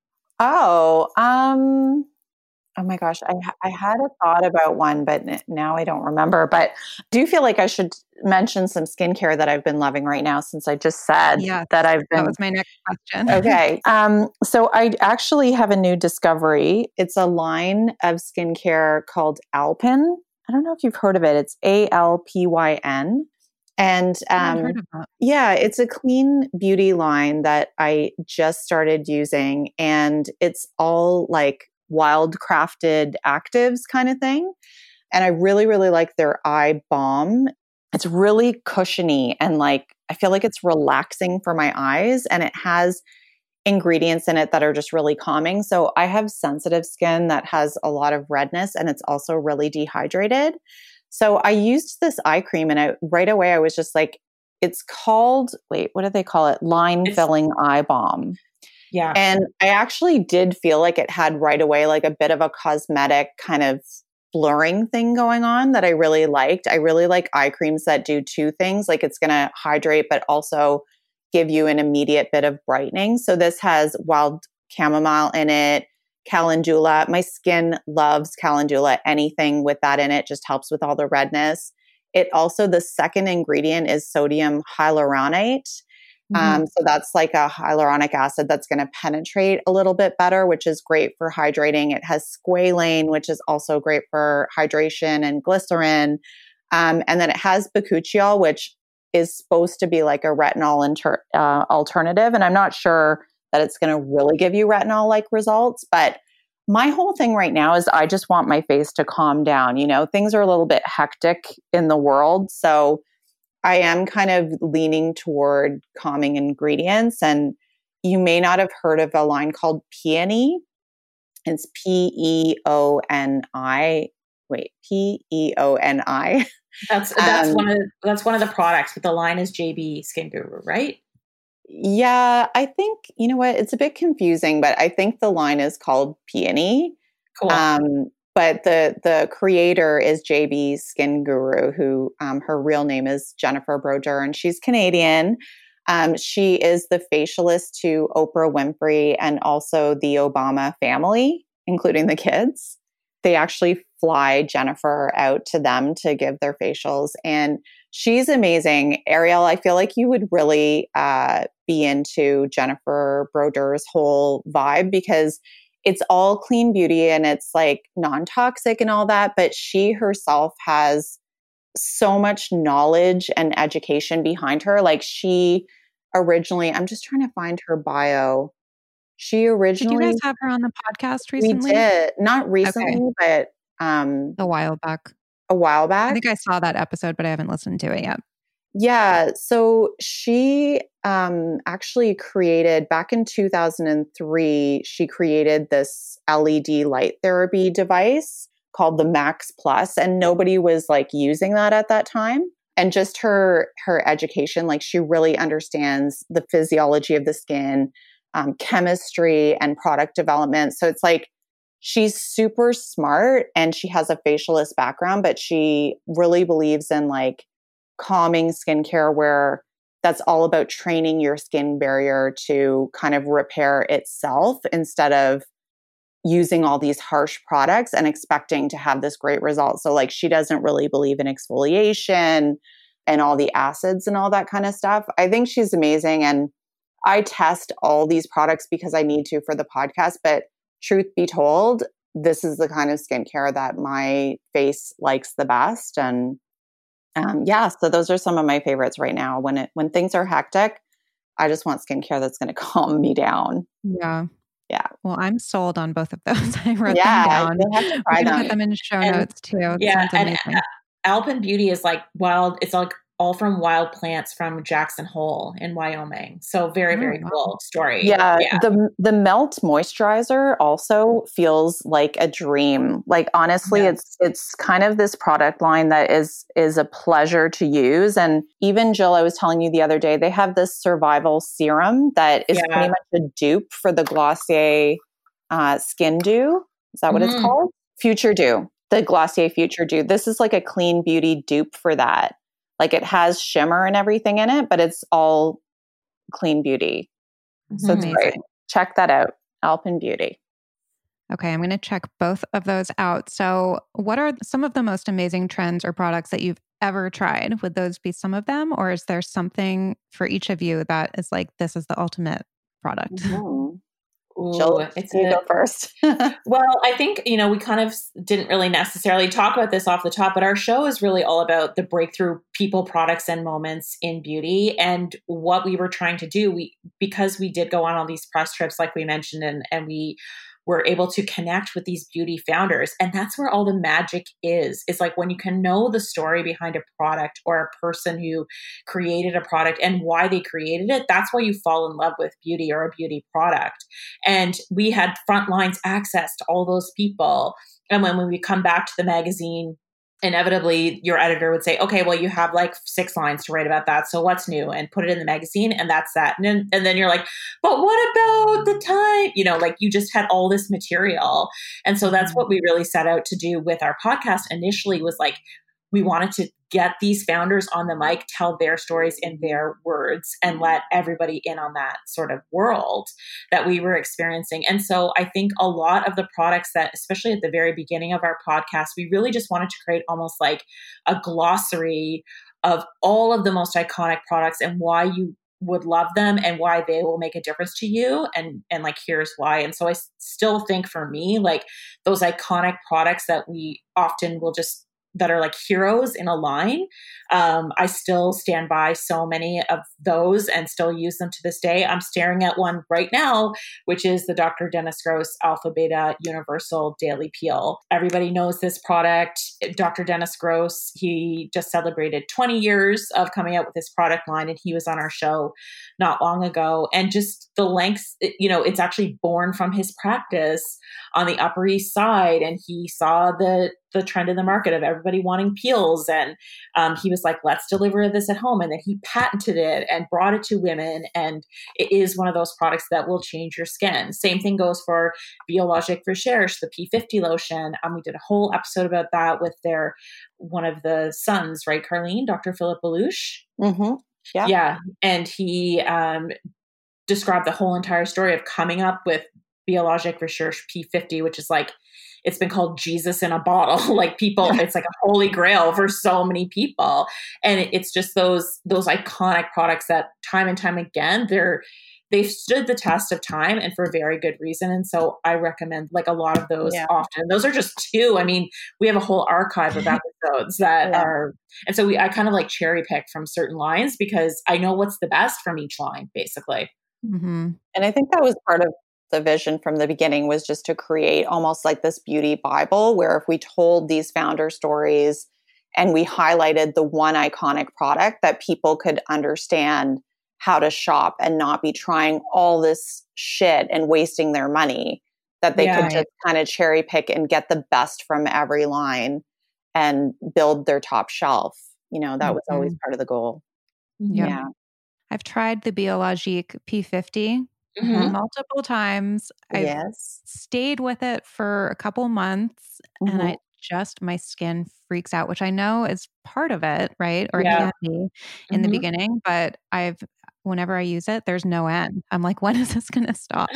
Oh, um, oh my gosh, I I had a thought about one, but n- now I don't remember. But I do feel like I should mention some skincare that I've been loving right now since I just said Yes, that I've been. That was my next question. Okay. Um, so I actually have a new discovery. It's a line of skincare called Alpyn. I don't know if you've heard of it. It's A L P Y N. And I haven't um, heard of that. yeah, it's a clean beauty line that I just started using. And it's all like wild crafted actives kind of thing. And I really, really like their eye balm. It's really cushiony and like, I feel like it's relaxing for my eyes and it has ingredients in it that are just really calming. So I have sensitive skin that has a lot of redness and it's also really dehydrated. So I used this eye cream and I right away I was just like, it's called, wait, what do they call it? Line It's, filling eye balm. Yeah. And I actually did feel like it had right away like a bit of a cosmetic kind of blurring thing going on that I really liked. I really like eye creams that do two things. Like it's going to hydrate, but also give you an immediate bit of brightening. So this has wild chamomile in it, calendula. My skin loves calendula. Anything with that in it just helps with all the redness. It also, the second ingredient is sodium hyaluronate. Um, so that's like a hyaluronic acid that's going to penetrate a little bit better, which is great for hydrating. It has squalane, which is also great for hydration, and glycerin. Um, and then it has bakuchiol, which is supposed to be like a retinol inter- uh, alternative. And I'm not sure that it's going to really give you retinol-like results. But my whole thing right now is I just want my face to calm down. You know, things are a little bit hectic in the world. So I am kind of leaning toward calming ingredients. And you may not have heard of a line called Peony. It's P E O N I. Wait, P E O N I. That's that's um, one of that's one of the products, but the line is J B Skin Guru, right? Yeah, I think, you know what, it's a bit confusing, but I think the line is called Peony. Cool. Um, but the the creator is J B Skin Guru, who um, her real name is Jennifer Brodeur, and she's Canadian. Um, she is the facialist to Oprah Winfrey and also the Obama family, including the kids. They actually fly Jennifer out to them to give their facials. And she's amazing. Ariel, I feel like you would really uh, be into Jennifer Brodeur's whole vibe because it's all clean beauty and it's like non-toxic and all that. But she herself has so much knowledge and education behind her. Like she originally, I'm just trying to find her bio. She originally... Did you guys have her on the podcast recently? We did. Not recently, okay. but... Um, a while back. A while back? I think I saw that episode, but I haven't listened to it yet. Yeah. So she um, actually created, back in two thousand three, she created this L E D light therapy device called the Max Plus, and nobody was like using that at that time. And just her her education, like she really understands the physiology of the skin, um, chemistry and product development. So it's like she's super smart and she has a facialist background, but she really believes in like calming skincare where that's all about training your skin barrier to kind of repair itself instead of using all these harsh products and expecting to have this great result. So like she doesn't really believe in exfoliation and all the acids and all that kind of stuff. I think she's amazing. And I test all these products because I need to for the podcast, but truth be told, this is the kind of skincare that my face likes the best. And um, yeah, so those are some of my favorites right now. When it when things are hectic, I just want skincare that's going to calm me down. Yeah. Yeah. Well, I'm sold on both of those. I wrote yeah, them down. You'll have to try I'm them. gonna put them in show and, notes too. It yeah. sounds amazing. And Alpen Beauty is like wild. It's like all from wild plants from Jackson Hole in Wyoming. So very, very oh, cool wow. story. Yeah, yeah. The the Melt moisturizer also feels like a dream. Like honestly, yeah. it's it's kind of this product line that is is a pleasure to use. And even Jill, I was telling you the other day, they have this survival serum that is yeah. pretty much a dupe for the Glossier uh, Skin Dew. Is that what mm-hmm. it's called? Future Dew. The Glossier Future Dew. This is like a clean beauty dupe for that. Like it has shimmer and everything in it, but it's all clean beauty. So it's great. Check that out. Alpen Beauty. Okay, I'm going to check both of those out. So what are some of the most amazing trends or products that you've ever tried? Would those be some of them? Or is there something for each of you that is like, this is the ultimate product? Mm-hmm. Ooh, Jill, it's you a, go first. Well, I think, you know, we kind of didn't really necessarily talk about this off the top, but our show is really all about the breakthrough people, products, and moments in beauty. And what we were trying to do, we because we did go on all these press trips, like we mentioned, and, and we were able to connect with these beauty founders. And that's where all the magic is. It's like when you can know the story behind a product or a person who created a product and why they created it, that's why you fall in love with beauty or a beauty product. And we had front lines access to all those people. And when, when we come back to the magazine, inevitably your editor would say, okay, well, you have like six lines to write about that. So what's new? And put it in the magazine. And that's that. And then, and then you're like, but what about the time? You know, like you just had all this material. And so that's what we really set out to do with our podcast initially was like, we wanted to get these founders on the mic, tell their stories in their words, and let everybody in on that sort of world that we were experiencing. And so I think a lot of the products that, especially at the very beginning of our podcast, we really just wanted to create almost like a glossary of all of the most iconic products and why you would love them and why they will make a difference to you. And, and like, here's why. And so I still think for me, like those iconic products that we often will just that are like heroes in a line. Um, I still stand by so many of those and still use them to this day. I'm staring at one right now, which is the Doctor Dennis Gross Alpha Beta Universal Daily Peel. Everybody knows this product. Doctor Dennis Gross, he just celebrated twenty years of coming out with this product line, and he was on our show not long ago. And just the lengths, you know, it's actually born from his practice on the Upper East Side. And he saw the the trend in the market of everybody wanting peels. And um, he was like, let's deliver this at home. And then he patented it and brought it to women. And it is one of those products that will change your skin. Same thing goes for Biologique Recherche, the P fifty lotion. Um, we did a whole episode about that with their, one of the sons, right, Carlene, Doctor Philip Belush. Mm-hmm. Yeah. Yeah. And he um, described the whole entire story of coming up with Biologique Recherche P fifty, which is like, it's been called Jesus in a bottle. Like people, it's like a holy grail for so many people. And it, it's just those, those iconic products that time and time again, they're, they've stood the test of time and for very good reason. And so I recommend like a lot of those yeah. often. Those are just two. I mean, we have a whole archive of episodes that yeah. are, and so we, I kind of like cherry pick from certain lines because I know what's the best from each line, basically. Mm-hmm. And I think that was part of the vision from the beginning, was just to create almost like this beauty Bible, where if we told these founder stories and we highlighted the one iconic product, that people could understand how to shop and not be trying all this shit and wasting their money, that they yeah, could just kind of cherry pick and get the best from every line and build their top shelf. You know, that mm-hmm. was always part of the goal. Yeah. yeah. I've tried the Biologique P fifty mm-hmm. multiple times. I've yes. stayed with it for a couple months mm-hmm. and I just, my skin freaks out, which I know is part of it, right? Or yeah. it can be in mm-hmm. the beginning, but I've, whenever I use it, there's no end. I'm like, when is this going to stop?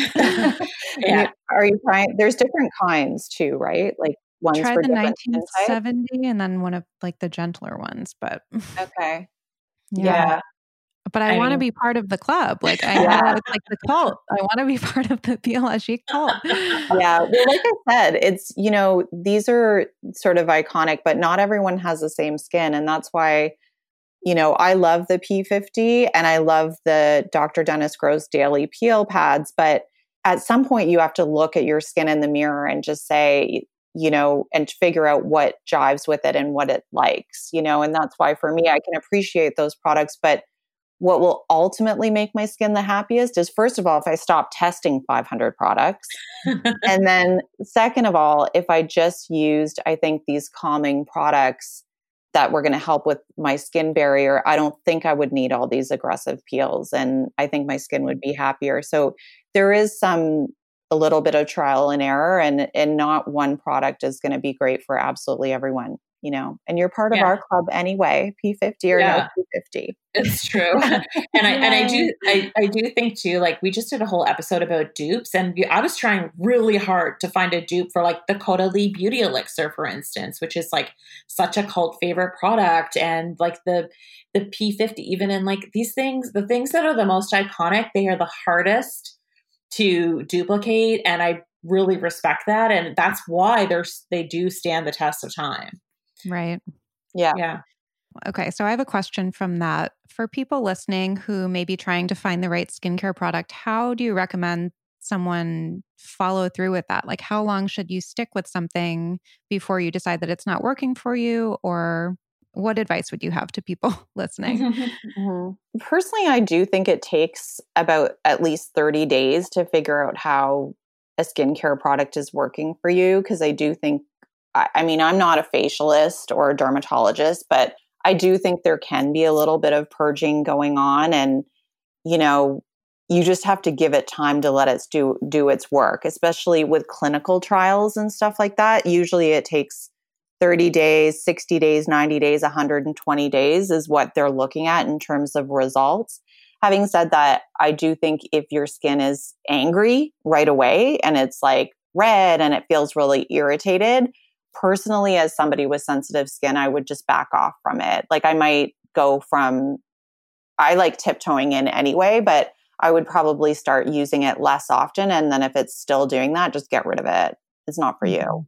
yeah. Are you trying? There's different kinds too, right? Like ones Tried for the different nineteen seventy and then one of like the gentler ones, but okay. Yeah. yeah. But I, I want to be part of the club. Like I yeah. know it's like the cult. I want to be part of the Biologique cult. Yeah. Well, like I said, it's, you know, these are sort of iconic, but not everyone has the same skin. And that's why, you know, I love the P fifty and I love the Doctor Dennis Gross Daily Peel pads. But at some point you have to look at your skin in the mirror and just say, you know, and figure out what jives with it and what it likes, you know, and that's why for me, I can appreciate those products. But what will ultimately make my skin the happiest is, first of all, if I stop testing five hundred products. And then second of all, if I just used, I think, these calming products that were going to help with my skin barrier, I don't think I would need all these aggressive peels. And I think my skin would be happier. So there is some, a little bit of trial and error, and, and not one product is going to be great for absolutely everyone. You know, and you're part of yeah. our club anyway, P fifty or yeah. no P fifty. It's true. and I and I do I, I do think too, like we just did a whole episode about dupes, and I was trying really hard to find a dupe for like the Caudalie Beauty Elixir, for instance, which is like such a cult favorite product, and like the the P fifty, even in like these things, the things that are the most iconic, they are the hardest to duplicate, and I really respect that, and that's why they're they do stand the test of time. Right. Yeah. Yeah. Okay. So I have a question from that. For people listening who may be trying to find the right skincare product, how do you recommend someone follow through with that? Like, how long should you stick with something before you decide that it's not working for you? Or what advice would you have to people listening? mm-hmm. Personally, I do think it takes about at least thirty days to figure out how a skincare product is working for you. Because I do think I mean, I'm not a facialist or a dermatologist, but I do think there can be a little bit of purging going on. And, you know, you just have to give it time to let it do, do its work, especially with clinical trials and stuff like that. Usually it takes thirty days, sixty days, ninety days, one hundred twenty days is what they're looking at in terms of results. Having said that, I do think if your skin is angry right away and it's like red and it feels really irritated, personally, as somebody with sensitive skin, I would just back off from it. Like I might go from, I like tiptoeing in anyway, but I would probably start using it less often. And then if it's still doing that, just get rid of it. It's not for you.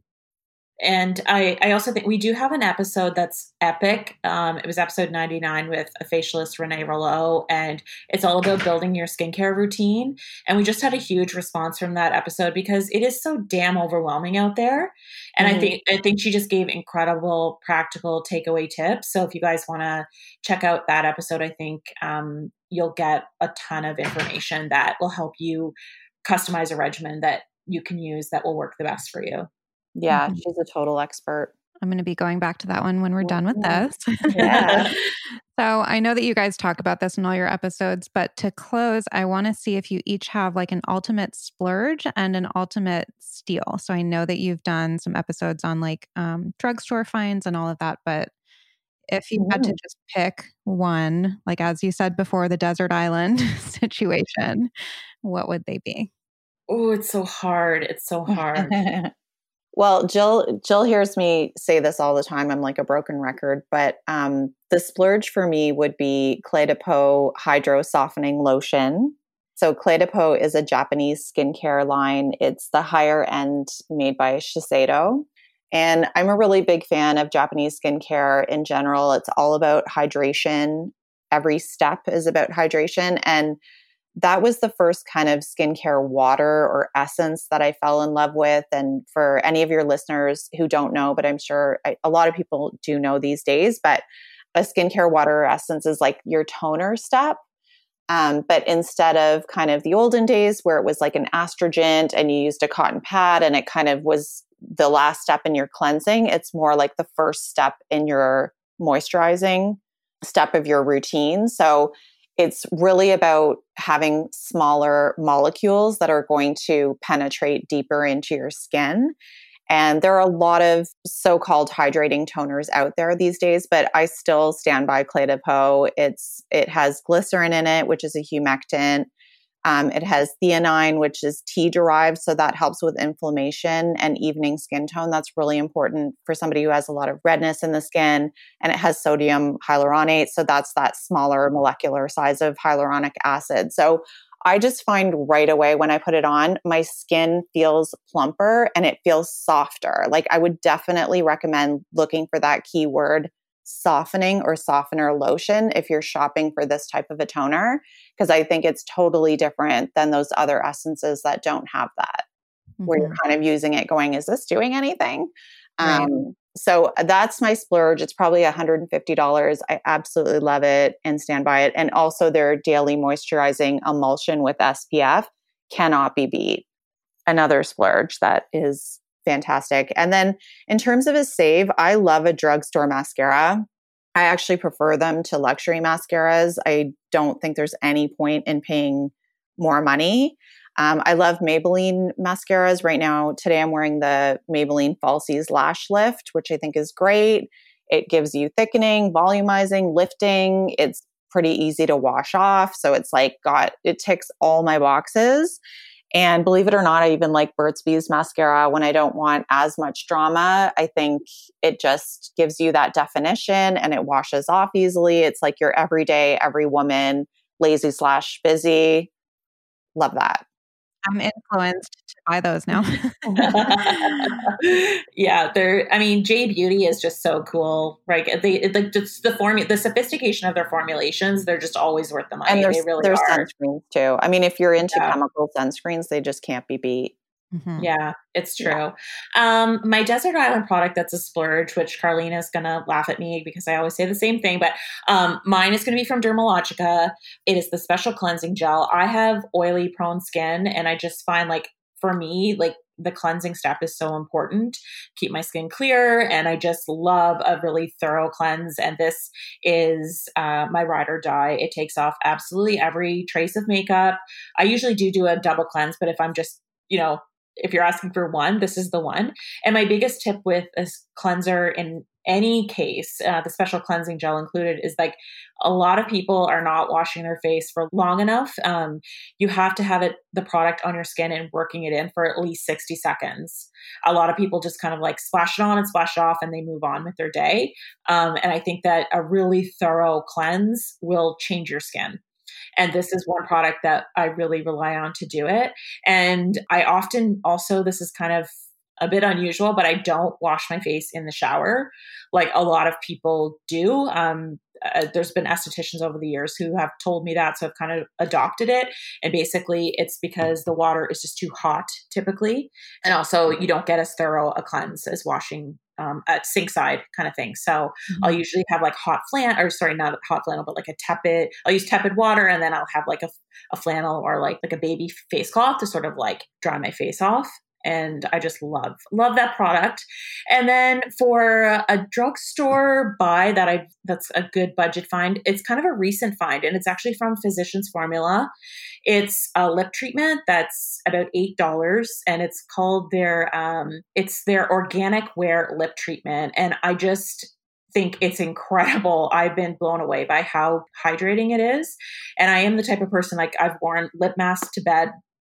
And I, I also think we do have an episode that's epic. Um, it was episode ninety-nine with a facialist, Renee Rouleau, and it's all about building your skincare routine. And we just had a huge response from that episode because it is so damn overwhelming out there. And mm-hmm. I think I think she just gave incredible practical takeaway tips. So if you guys want to check out that episode, I think um, you'll get a ton of information that will help you customize a regimen that you can use that will work the best for you. Yeah, she's a total expert. I'm going to be going back to that one when we're done with this. Yeah. So I know that you guys talk about this in all your episodes, but to close, I want to see if you each have like an ultimate splurge and an ultimate steal. So I know that you've done some episodes on like um, drugstore finds and all of that, but if you mm. had to just pick one, like as you said before, the desert island situation, what would they be? Oh, it's so hard. It's so hard. Well, Jill, Jill hears me say this all the time. I'm like a broken record, but um, the splurge for me would be Clé de Peau Hydro Softening Lotion. So Clé de Peau is a Japanese skincare line. It's the higher end made by Shiseido. And I'm a really big fan of Japanese skincare in general. It's all about hydration. Every step is about hydration. And that was the first kind of skincare water or essence that I fell in love with. And for any of your listeners who don't know, but I'm sure I, a lot of people do know these days, but a skincare water or essence is like your toner step. Um, but instead of kind of the olden days where it was like an astringent and you used a cotton pad and it kind of was the last step in your cleansing, it's more like the first step in your moisturizing step of your routine. So it's really about having smaller molecules that are going to penetrate deeper into your skin. And there are a lot of so-called hydrating toners out there these days, but I still stand by Clé de Peau. It's it has glycerin in it, which is a humectant. Um, it has theanine, which is tea derived, so that helps with inflammation and evening skin tone. That's really important for somebody who has a lot of redness in the skin. And it has sodium hyaluronate, so that's that smaller molecular size of hyaluronic acid. So I just find right away when I put it on, my skin feels plumper and it feels softer. Like I would definitely recommend looking for that keyword softening or softener lotion if you're shopping for this type of a toner, because I think it's totally different than those other essences that don't have that, mm-hmm. where you're kind of using it going, is this doing anything? Right. Um, so that's my splurge. It's probably one hundred fifty dollars. I absolutely love it and stand by it. And also their daily moisturizing emulsion with S P F cannot be beat. Another splurge that is fantastic. And then in terms of a save, I love a drugstore mascara. I actually prefer them to luxury mascaras. I don't think there's any point in paying more money. Um, I love Maybelline mascaras. Right now, today I'm wearing the Maybelline Falsies Lash Lift, which I think is great. It gives you thickening, volumizing, lifting. It's pretty easy to wash off. So it's like got, it ticks all my boxes. And believe it or not, I even like Burt's Bees mascara when I don't want as much drama. I think it just gives you that definition and it washes off easily. It's like your everyday, every woman, lazy slash busy. Love that. I'm influenced to buy those now. Yeah, they're. I mean, J Beauty is just so cool. Right? They like just the form, the sophistication of their formulations. They're just always worth the money. And there's, they really there's are. sunscreens too. I mean, if you're into Yeah. chemical sunscreens, they just can't be beat. Mm-hmm. Yeah, it's true. Yeah. Um, my Desert Island product that's a splurge, which Carlina is going to laugh at me because I always say the same thing, but um, mine is going to be from Dermalogica. It is the special cleansing gel. I have oily prone skin and I just find like for me, like the cleansing step is so important. Keep my skin clear. And I just love a really thorough cleanse. And this is uh, my ride or die. It takes off absolutely every trace of makeup. I usually do do a double cleanse, but if I'm just, you know, if you're asking for one, this is the one. And my biggest tip with a cleanser in any case, uh, the special cleansing gel included, is like a lot of people are not washing their face for long enough. Um, you have to have it, the product on your skin and working it in for at least sixty seconds. A lot of people just kind of like splash it on and splash it off and they move on with their day. Um, and I think that a really thorough cleanse will change your skin. And this is one product that I really rely on to do it. And I often also, this is kind of a bit unusual, but I don't wash my face in the shower like a lot of people do. Um, uh, there's been estheticians over the years who have told me that, so I've kind of adopted it. And basically it's because the water is just too hot typically. And also you don't get as thorough a cleanse as washing um, at sink side kind of thing. So mm-hmm. I'll usually have like hot flannel, or sorry, not hot flannel, but like a tepid, I'll use tepid water, and then I'll have like a, a flannel or like, like a baby face cloth to sort of like dry my face off. And I just love, love that product. And then for a drugstore buy that I, that's a good budget find, it's kind of a recent find, and it's actually from Physicians Formula. It's a lip treatment that's about eight dollars, and it's called their, um, it's their organic wear lip treatment. And I just think it's incredible. I've been blown away by how hydrating it is. And I am the type of person, like I've worn lip masks to bed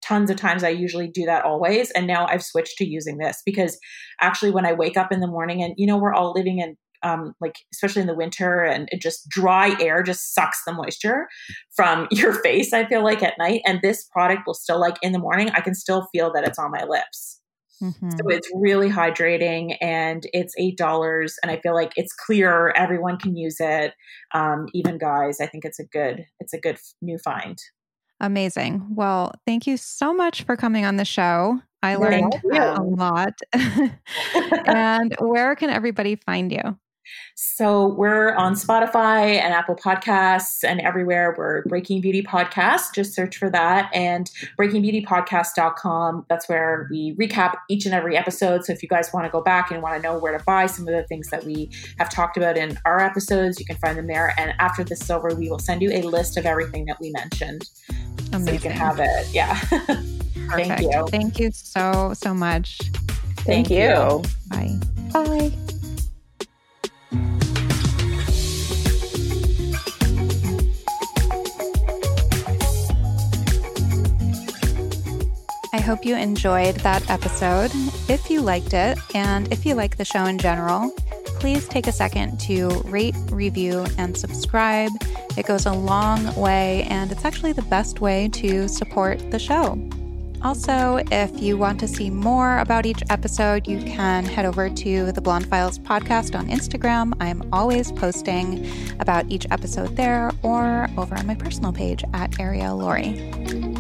tons of times. I usually do that always. And now I've switched to using this because actually when I wake up in the morning and, you know, we're all living in um, like, especially in the winter, and it just dry air just sucks the moisture from your face, I feel like at night. And this product will still, like in the morning, I can still feel that it's on my lips. Mm-hmm. So it's really hydrating, and it's eight dollars, and I feel like it's clear. Everyone can use it. Um, even guys. I think it's a good, it's a good new find. Amazing. Well, thank you so much for coming on the show. I learned a lot. And where can everybody find you? So we're on Spotify and Apple Podcasts and everywhere. We're Breaking Beauty Podcast. Just search for that. And breaking beauty podcast dot com. That's where we recap each and every episode. So if you guys want to go back and want to know where to buy some of the things that we have talked about in our episodes, you can find them there. And after this is over, we will send you a list of everything that we mentioned. Amazing. So you can have it. Yeah. Thank you. Thank you so, so much. Thank, Thank you. you. Bye. Bye. I hope you enjoyed that episode. If you liked it, and if you like the show in general, please take a second to rate, review, and subscribe. It goes a long way, and it's actually the best way to support the show. Also, if you want to see more about each episode, you can head over to the Blonde Files podcast on Instagram. I'm always posting about each episode there, or over on my personal page at Ariel Laurie.